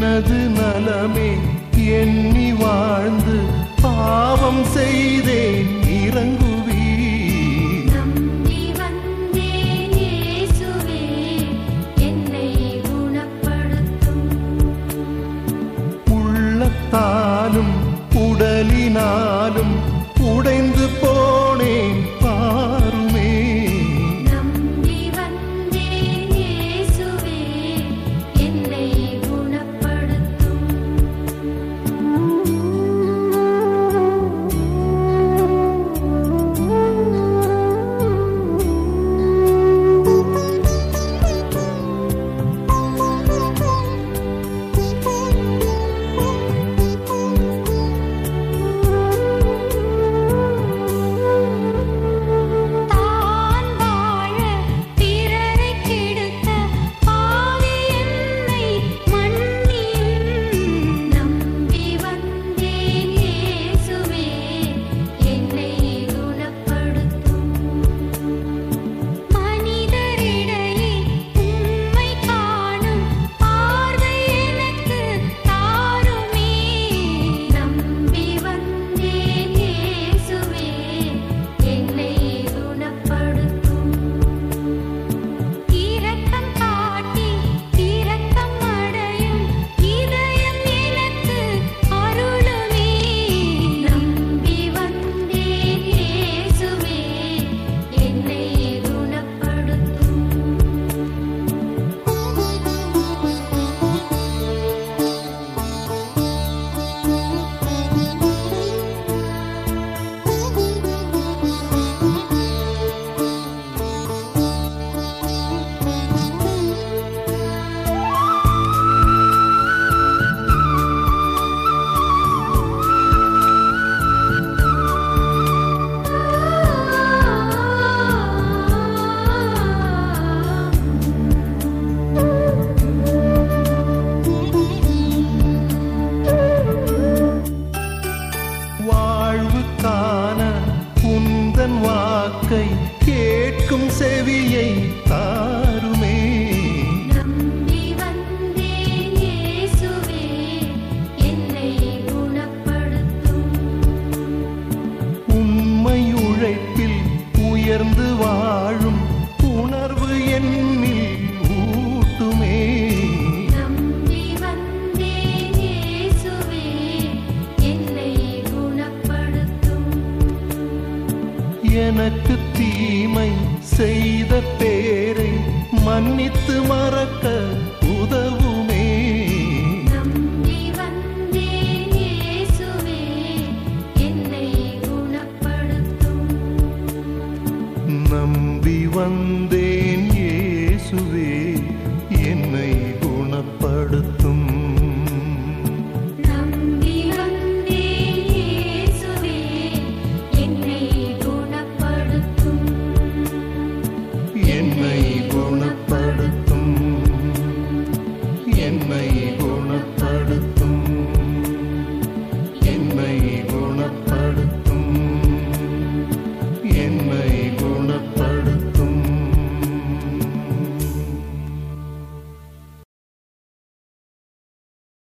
எனது நலமே எண்ணி வாழ்ந்து பாவம் செய்தேன் இறங்குவீர். நம்பி வந்தேன் இயேசுவே என்னை குணப்படுத்தும். உள்ளத்தாலும் உடலினாலும் உடைந்து போனேன் பாருமே. நம்பி வந்தேன் இயேசுவே என்னை குணப்படுத்தும். தான் வாழ பிறரை கெடுத்த பாவி என்னை மன்னியும். நம்பி வந்தேன் இயேசுவே என்னை குணப்படுத்தும். மனிதரிடையே உம்மை காணும் பார்வை எனக்கு தாருமே. நம்பி வந்தேன் இயேசுவே என்னை குணப்படுத்தும். இரக்கம் காட்டி இரக்கம் அடையும் இதயம் எனக்கு அருளுமே. நம்பி வந்தேன் இயேசுவே என்னை குணப்படுத்தும். வாழ்வுக்கான உந்தன் வாக்கை கேட்கும் செவியை தாருமே. நம்பி வந்தேன் இயேசுவே என்னை குணப்படுத்தும். உண்மை உழைப்பில் உயர்ந்து வாழும் உணர்வு என்னில் ஊட்டுமே. நம்பி வந்தேன் இயேசுவே என்னை குணப்படுத்தும். எனக்கு தீமை செய்த பேரை மன்னித்து மறக்க உதவுமே. நம்பி வந்தேன் இயேசுவே என்னை குணப்படுத்தும். நம்பி வந்தேன் இயேசுவே என்னை குணப்படுத்தும். நம்பி வந்தேன் இயேசுவே என்னை குணப்படுத்தும். என்னை குணப்படுத்தும். என்னை